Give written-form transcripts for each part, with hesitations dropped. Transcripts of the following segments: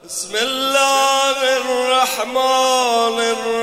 بسم الله الرحمن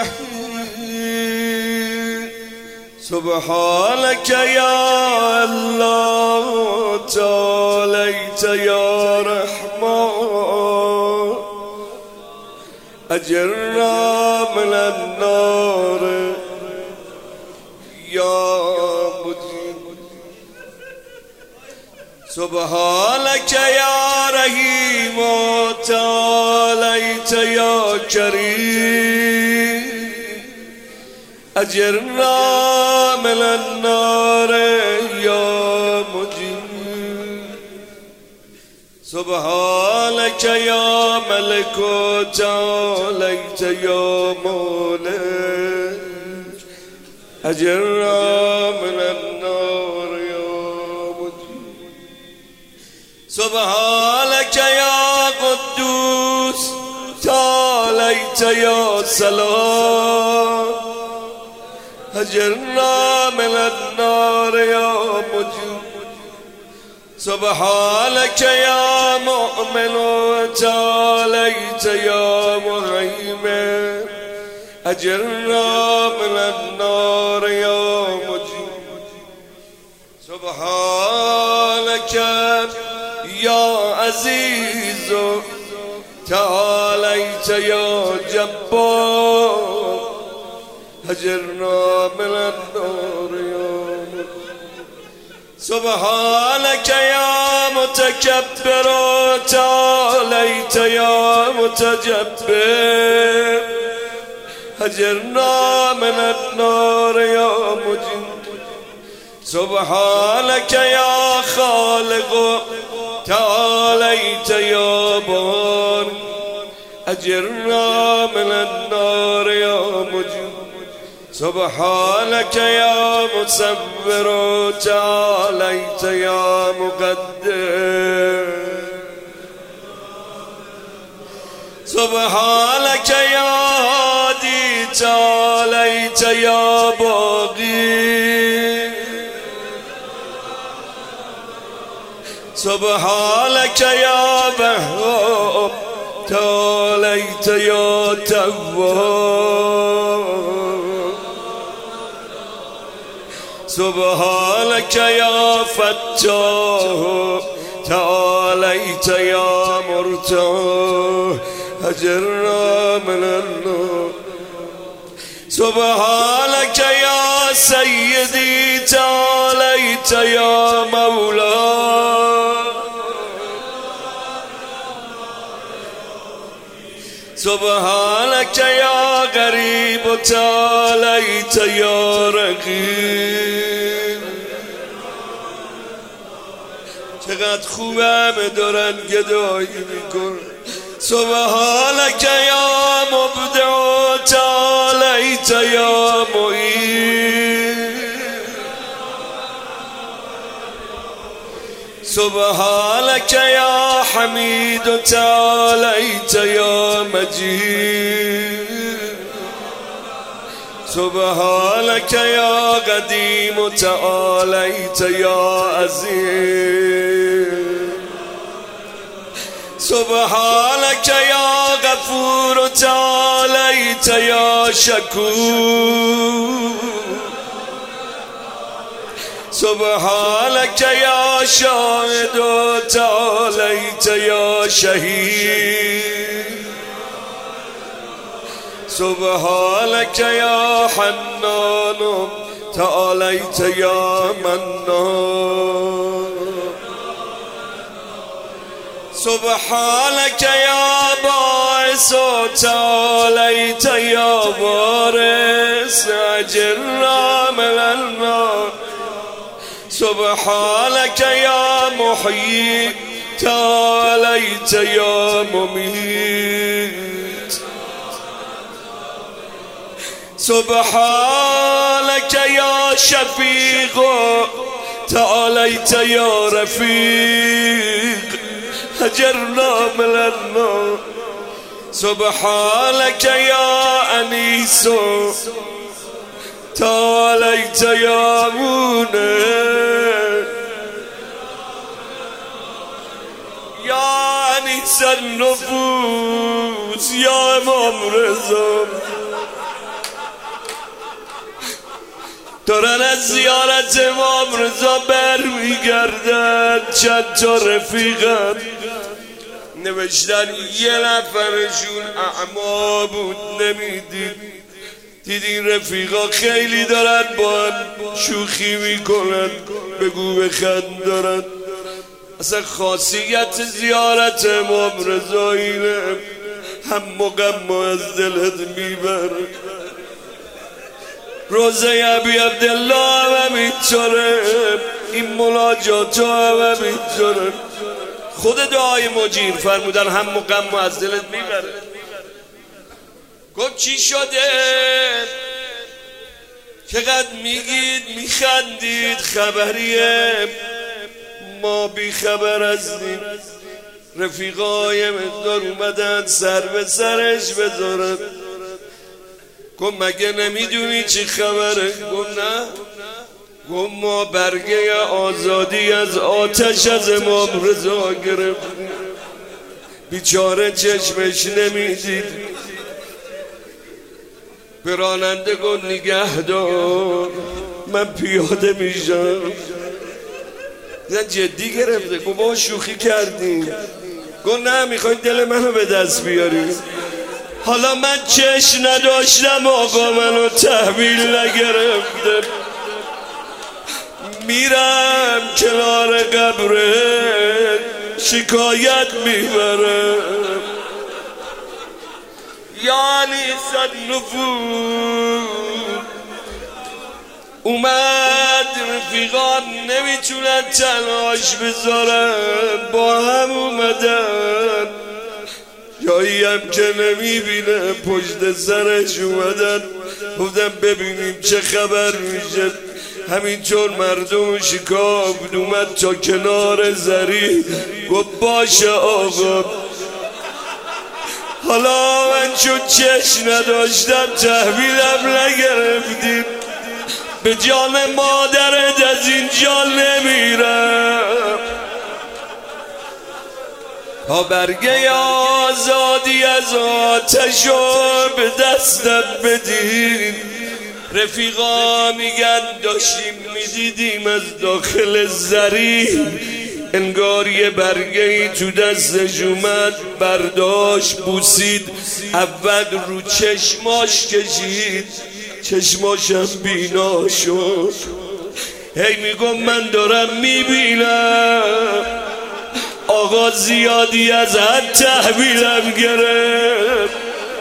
الرحيم. سبحانك يا الله تعاليت يا رحمن، أجرنا من النار يا مجيب. سبحانك يا رحيم تعاليت يا كريم، أجرنا من النار يا مجيب. سبحانك يا ملك تعاليت يا مولى، أجرنا من النار يا مجيب. سبحانك يا قدوس تعاليت يا سلام، أجرنا من النار يا مجيب. سبحانك يا مؤمن تعاليت يا مهيمن، أجرنا من النار يا مجيب. سبحانك يا عزيز تعاليت يا جبار، أجرنا من النار يا مجيب. سبحانك يا متكبر تعاليت يا متجبر، أجرنا من النار يا مجيب. سبحانك يا خالق تعاليت يا بارئ، أجرنا من النار يا مجيب. سبحانك يا مصور تعاليت يا مقدر، سبحانك يا هادي تعاليت يا باقي، سبحانك يا وهاب تعاليت يا تواب، سبحانك يا فتاح تعاليت يا مرتاح، أجرنا من النار. سبحانك يا سيدي تعاليت يا مولاي، سبحانك يا غريب تعاليت يا رقیب. چقدر خوبم دارن گدایی میکن. سبحانك يا مبدع تعاليت يا معين، سبحانك يا حميد تعاليت يا مجيد، سبحانك يا قديم تعاليت يا عزيز، سبحانك يا غفور تعاليت يا شكور، سبحانك يا شاهد تعاليت يا شهيد، سبحانك يا حنان تعاليت يا منان، سبحانك يا باعث تعاليت يا وارث، أجرنا من النار. سبحانك يا محيي تعاليت يا مميت، سبحانك يا شفيق تعاليت يا رفيق، أجرنا من النار. سبحانك يا أنيس تعاليت يا مونس، يا سر نفوس یا امام رضا دارن از زیارت امام رضا برمیگردن. چند تا رفیقم نوشتن یه نفرشون اعما بود نمیدید. دیدین رفیقا خیلی دارن با هم شوخی میکنن، بگو بخند دارن. اصلا خاصیت زیارت امام رضا اینه، هم غم از دلت میبره. روزه ابی عبدالله هم همینطوره، این مناجات هم همینطوره. خود دعای مجیر فرمودن هم غم از دلت میبره. گفت چی شده؟ چقدر میگید میخندید، خبریه ما بی خبر هستیم. رفیقای مقدار اومدن سر به سرش بذارن. گفت مگه نمیدونی چی خبره؟ گفت نه. گفت ما برگه آزادی از آتش از امام رضا گرفتیم، بیچاره چشمش نمیدید. به راننده گفت نگهدار من پیاده میشم. دیدن جدی گرفته. گفت با شوخی کردیم. گفت نه میخواین دل منو به دست بیاریم. حالا من چشم نداشتم آقا منو تحویل نگرفته. میرم کنار قبره شکایت میبرم. یعنی صد نفوس اومد رفیقان نمیتونن تلاش بذارن، با هم اومدن. جایی هم که نمیبینه پشت سرش اومدن. گفتم ببینیم چه خبر میشه. همینطور مردم شکافت اومد تا کنار زری. گفت باشه آقا حالا من چون چشم نداشتم تحویلم نگرفتیم، به جان مادرت از اینجا نمیرم. تا برگه آزادی از آتشو به دستم بدین. رفیقا میگن داشتیم میدیدیم از داخل زری انگار یه برگهی تو دستش اومد، برداشت بوسید، اول رو چشماش کشید، چشماشم بینا شد. هی میگم من دارم میبینم آقا زیادی از حد تحویلم گرفت.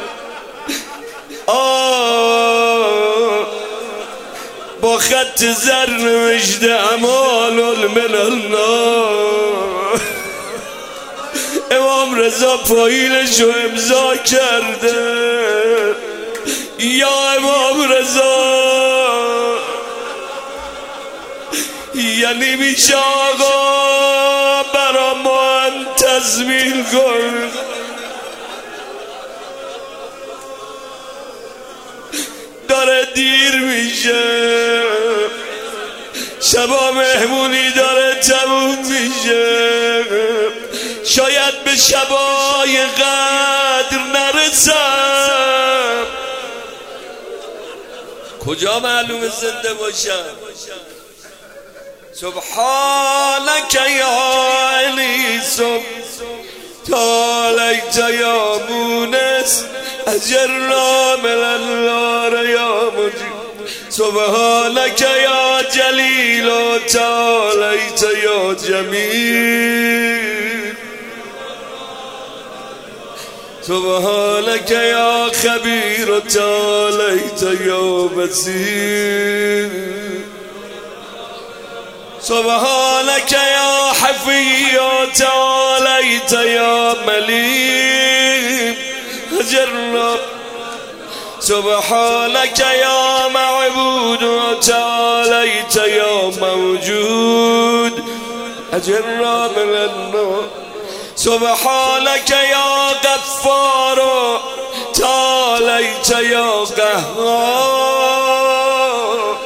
با خط زر نوشته اعمال من الله. امام رضا پایینشو امضا کرده. یا امام رضا یعنی میشه آقا برا ما هم تضمین کن. داره دیر میشه، شبا مهمونی داره تموم میشه، شاید به شبای قدر نرسم. کجا معلوم زنده باشم؟ سبحانك یا علی تعالیت یا مونس اجرنا من النار یا مجید. سبحانك یا جلیل تعالیت یا جمیل. سبحانك یا خبیر تعالیت یا بصیر. سبحانك یا حفی تعالیت یا ملیک اجرنا. سبحانك یا معبود تعالیت یا موجود اجرنا من النار. سبحانك یا غفار تعالیت یا قهار.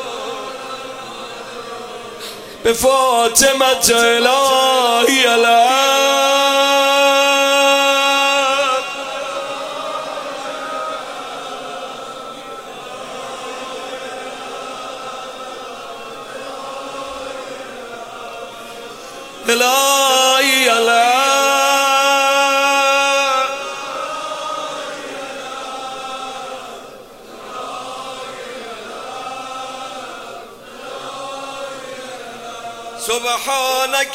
به فاطمة الهی الان الهی سبحانك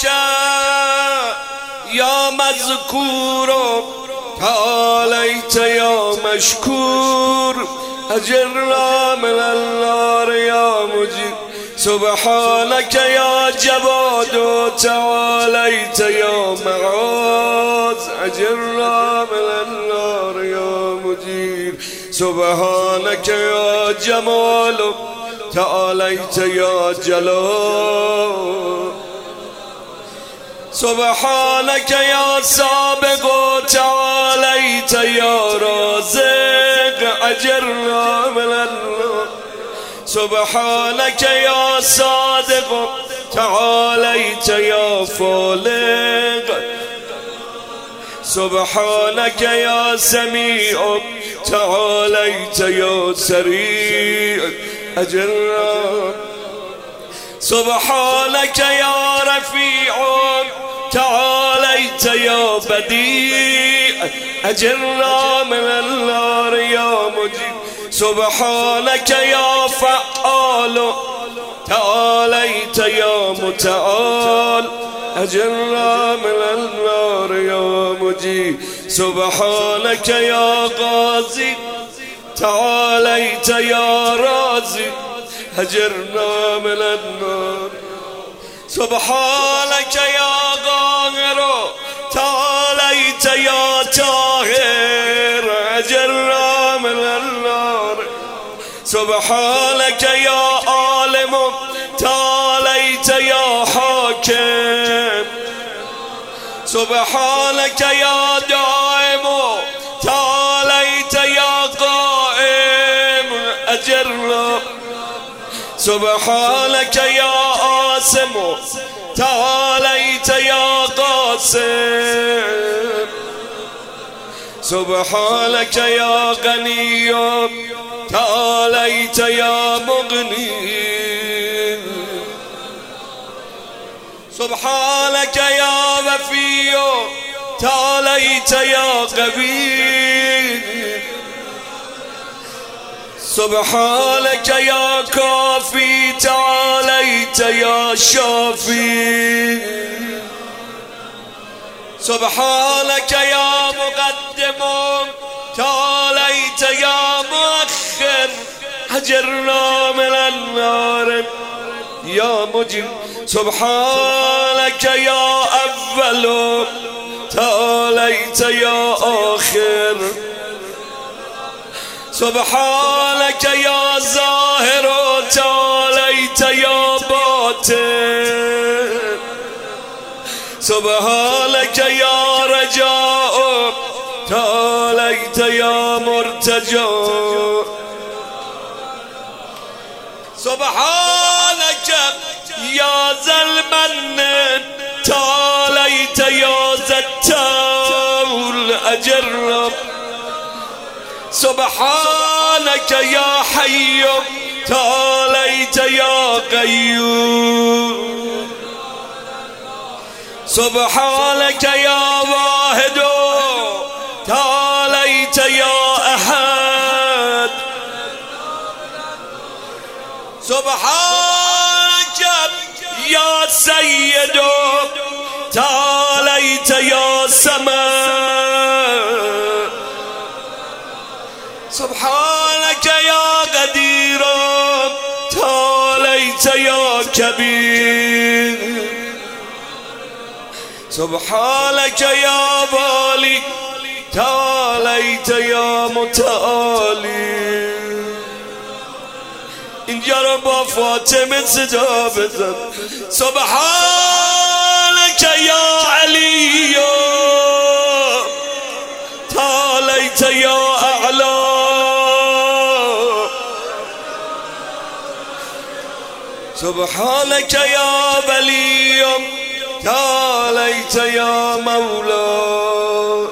يا مذكور تعاليت يا مشكور أجرنا من النار يا مجيب سبحانك يا جواد تعاليت يا معاذ أجرنا من النار يا مجير سبحانك يا جمال تعاليت يا جلال سبحانك يا سابق تعاليت يا رازق أجرنا من النار سبحانك يا صادق تعاليت يا فالق سبحانك يا سميع تعاليت يا سريع أجرنا سبحانك يا رفيع تعاليت يا بديع أجرنا من النار يا مجيب سبحانك يا فعال تعاليت يا متعال أجرنا من النار يا مجيب سبحانك يا غازي تعاليت يا رازي أجرنا من النار سبحانك يا قاهر تعاليت يا طاهر أجرنا من النار سبحانك يا عالم تعاليت يا حاكم سبحانك يا دائم تعاليت يا قائم أجرنا سبحانك يا آسم تعاليت يا قاسم سبحانك يا غني تعاليت يا مغني سبحانك يا وفي تعاليت يا قوي سبحانك يا كافي تعاليت يا شافي سبحانك يا مقدم تعاليت يا مؤخر أجرنا من النار يا مجيب سبحانك يا أول تعاليت يا آخر سبحانك يا ظاهر تعاليت يا باطن سبحانك يا رجاء تعاليت يا مرتجى سبحانك يا ذا المن تعاليت يا ذا الطول أجرب سبحانك يا حي تعاليت يا قيوم سبحانك يا واحد تعاليت يا أحد سبحانك يا سيد تعاليت يا سماء سبحانك يا قدير تعاليت يا كبير سبحانك يا بالي تعاليت يا متعالي اینجا رو با فاطمه صدا بزن سبحانك يا علي تعاليت يا أعلى سبحانك يا ولي تعاليت يا مولا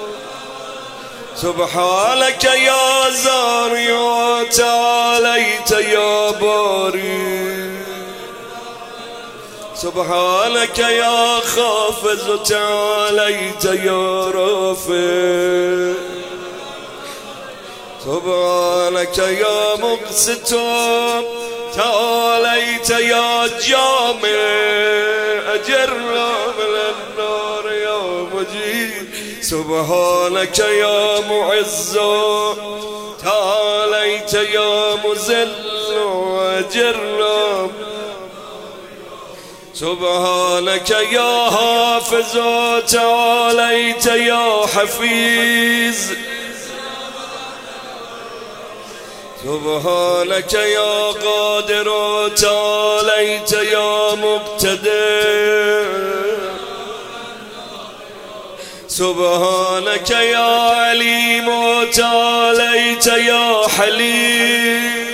سبحانك يا زارع تعاليت يا باري سبحانك يا خافض تعاليت يا رافع سبحانك يا مقسط تعاليت يا جامع أجرنا من النار يا مجيب سبحانك يا معز تعاليت يا مذل أجرنا سبحانك يا حافظ تعاليت يا حفيظ سبحانك يا قادر تعاليت يا مقتدر سبحانك يا عليم تعاليت يا حليم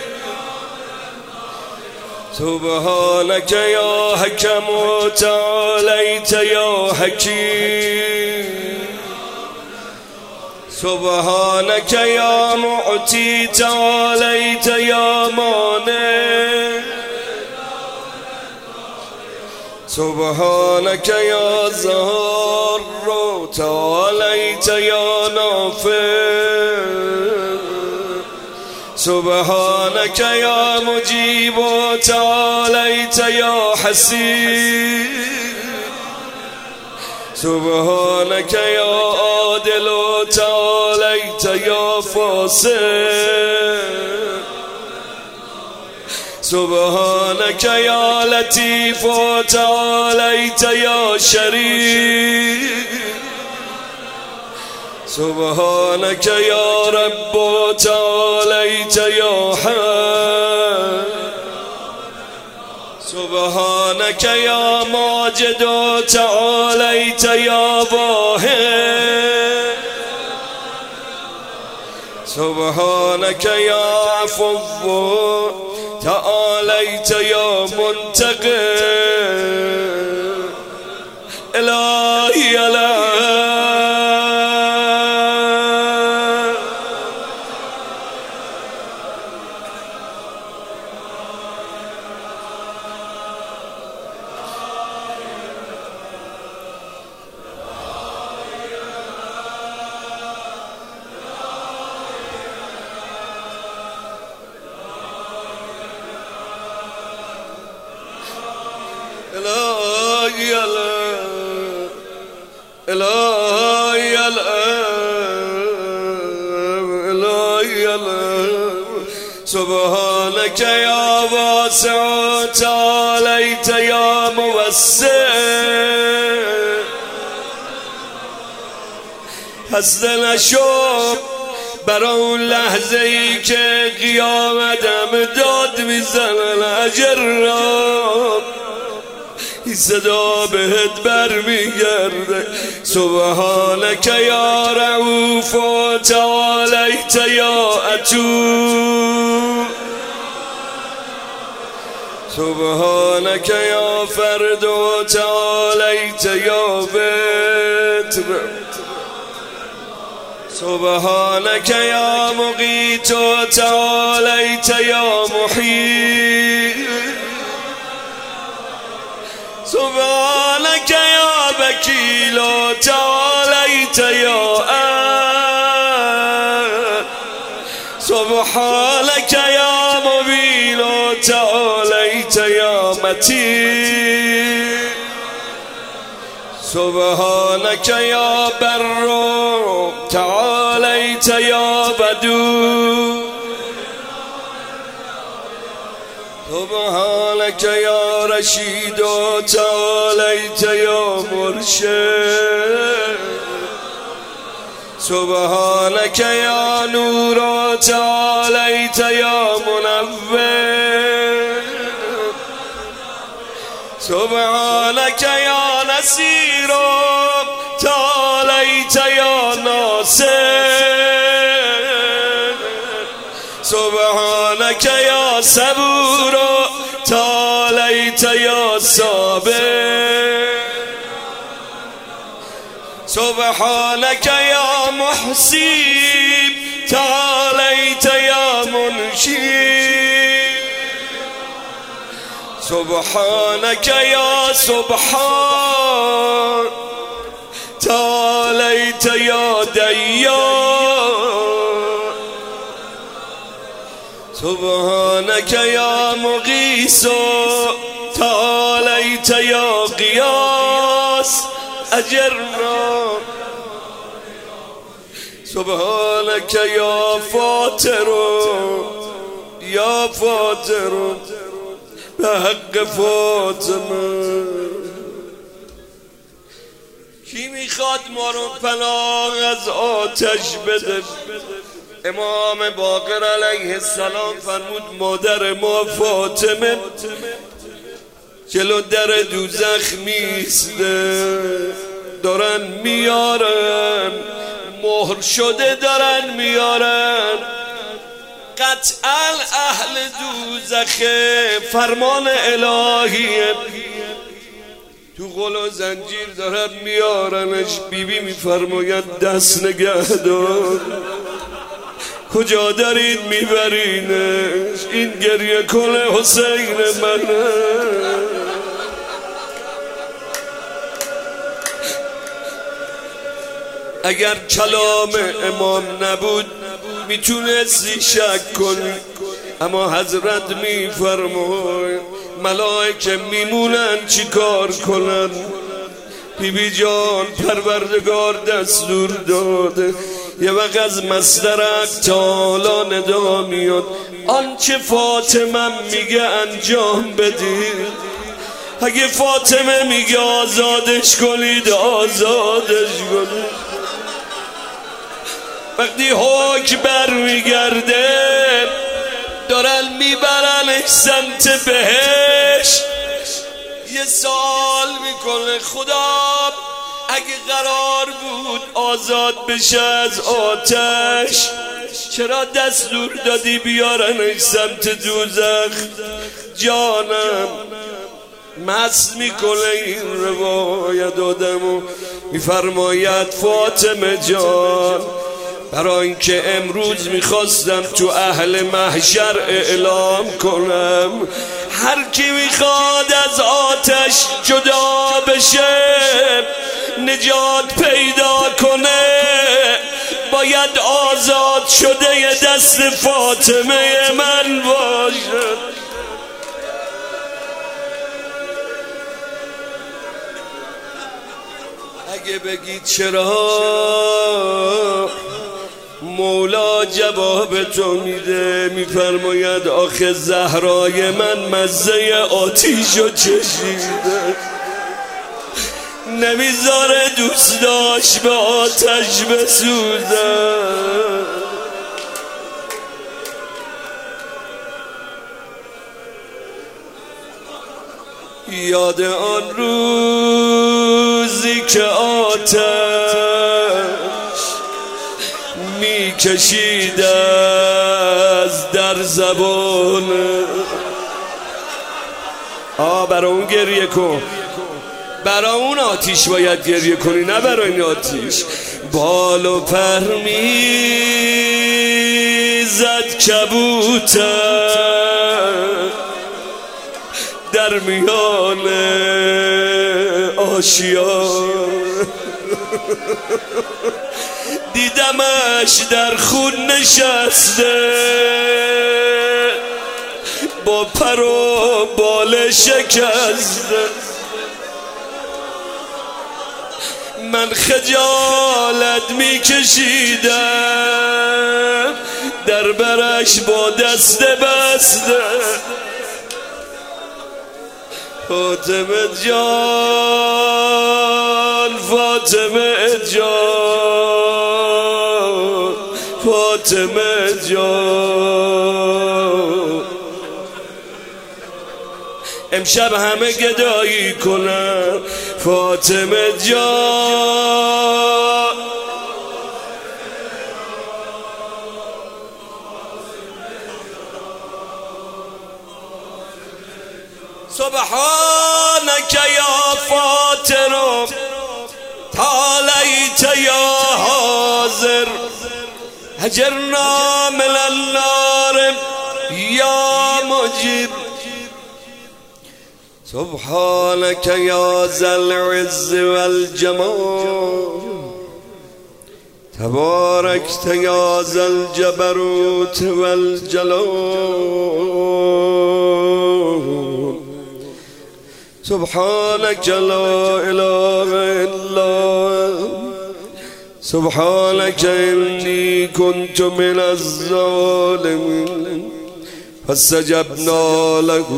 سبحانك يا حكم تعاليت يا حكيم سبحانك يا معطي تعاليت يا مانع سبحانك يا زهر تعاليت يا نافع سبحانك يا مجيب تعاليت يا حسيب سبحانك يا عادل تعاليت يا فاصل سبحانك يا لطيف تعاليت يا شريف سبحانك يا رب تعاليت يا حي سبحانك يا ماجد تعاليت يا واحد سبحانك يا عفو تعاليت يا منتقم إلهي لا سبحانك يا واسع تعاليت يا موسع حسد نشو برا اون لحظه ای که قیامتم داد میزنن اجرام این صدا بهت برمیگرده سبحانك يا رؤوف تعاليت يا عتوب سبحانك يا فرد تعاليت يا بتر سبحانك يا مغيث تعاليت يا محيط سبحانك يا بكيل تعاليت يا سبحانك يا مبين تعاليت يا متين سبحانك يا بر تعاليت يا ودود سبحانك يا رشيد تعاليت يا مرشد سبحانك يا نور تعاليت يا منور سبحانك يا نصير تعاليت يا ناصر سبحانك يا صبور تعاليت يا صابر سبحانك يا محسن تعاليت يا منشي سبحانك يا سبحان تعاليت يا ديان سبحانك يا مغيث تعاليت يا غياث أجرنا سبحانك يا فاطر بحق فاطمه. کی میخواد ما رو پناه از آتش بده؟ امام باقر علیه السلام فرمود مادر ما فاطمه جلو در دوزخ میسته، دارن میارن، مهر شده دارن میارن، قطعا اهل دوزخه، فرمان الهیه، تو غل و زنجیر دارن میارنش. بیبی میفرماید دست نگه دار، کجا دارید میبرینش؟ این گریه کن حسین منه. اگر کلام امام نبود میتونستی شک کنی، اما حضرت میفرمای ملائکه میمونن چی کار کنن؟ بیبی جان پروردگار دستور داده یه وقت از مصدر تعالی ندا میاد آنچه فاطمه میگه انجام بدید. اگه فاطمه میگه آزادش کنید آزادش کنید. وقتی حکم برمیگرده دارن میبرنش سمت بهشت، یه سوال میکنه خدا اگه قرار بود آزاد بشه از آتش چرا دستور دادی بیارنش سمت دوزخ؟ جانم مست میکنه این روایت آدمو، میفرماید فاطمه جان برای اینکه امروز میخواستم تو اهل محشر اعلام کنم هر کی میخواد از آتش جدا بشه نجات پیدا کنه باید آزاد شده ی دست فاطمه من باشد. اگه بگید چرا مولا جواب تو میده، میفرماید آخه زهرای من مزه آتیشو چشیده، نمیذاره دوست داشت به آتش بسوزه. یاد آن روزی که آتش میکشید از در زبان برای اون گریه کن، برای اون آتیش باید گریه کنی نه برای این آتیش. بال و پر میزد کبوتر در میان آشیان، دیدمش در خون نشسته با پر و بال شکسته. من خجالت میکشیدم در برش با دست بسته. فاطمه جان فاطمه جان فاطمه جان، امشب همه گدایی کنن فاطمه جان. سبحانك يا فاطر تعاليت يا حاضر هجرنا من النار يا مجيب. سبحانك يا ذا العز والجمال تباركت يا ذا الجبروت والجلال سبحانك لا إله إلا سبحانك إني كنت من الظالمين فاستجبنا له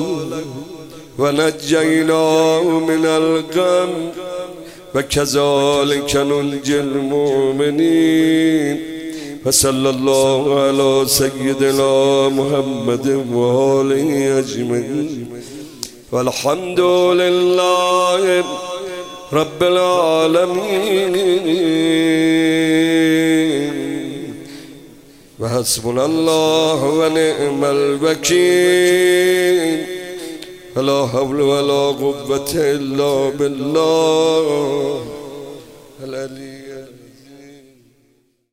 ونجيناه من الغم وكذلك ننجي المؤمنين وصلى الله على سيدنا محمد وآله أجمعين والحمد لله رب العالمين وحسبنا الله ونعم الوكيل ولا حول ولا قوة إلا بالله